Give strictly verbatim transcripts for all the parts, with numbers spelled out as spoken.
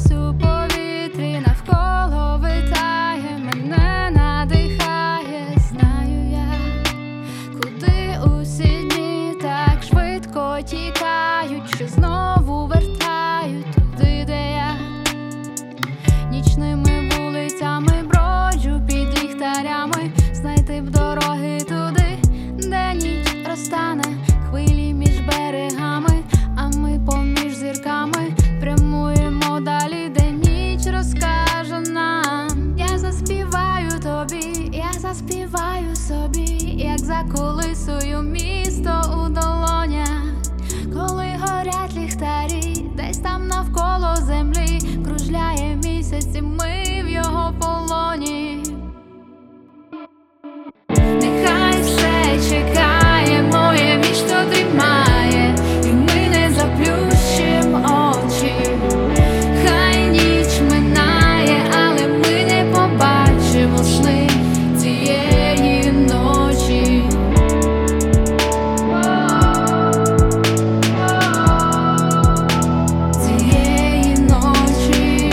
щось у повітрі навколо витає, мене надихає. Знаю я, куди усі дні так швидко тікають, що знову вертають туди, де я. Нічними вулицями броджу під ліхтарями, знайти б дороги туди, де ніч розтане, хвилі між берегами, а ми поміж зірками прямуємо далі, де ніч розкаже нам. Я заспіваю тобі, я заспіваю собі, як заколисую місто у долонях, коли горять ліхтарі, десь там навколо землі кружляє місяць, і ми в його полоні. Нехай все чекає, моє місто дрімає, і ми не заплющим очі. Хай ніч минає, але ми не побачимо сни цієї ночі. Цієї ночі.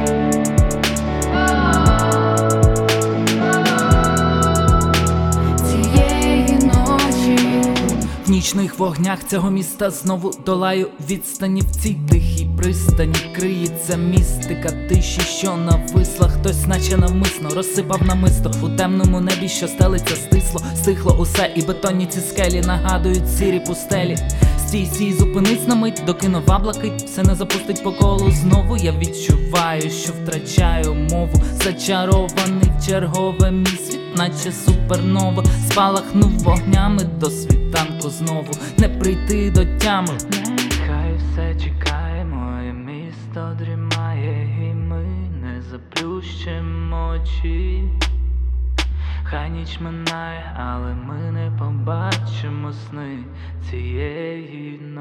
Цієї ночі. В нічних вогнях цього міста знову долаю відстані, в цій тихій пристані криється містика тиші, що нависла. Хтось наче навмисно розсипав намисто у темному небі, що стелиться стисло. Стихло усе, і бетонні ці скелі нагадують сірі пустелі. Стій, стій, зупинись на мить, доки нова блакить все не запустить по колу знову. Я відчуваю, що втрачаю мову, зачарований в чергове мій світ, наче супернова. Спалахнув вогнями до світанку знову, не прийти до тями. Нехай все чекає, моє місто дрімає, і ми не заплющим очі. Хай ніч минає, але ми не побачимо сни цієї ночі.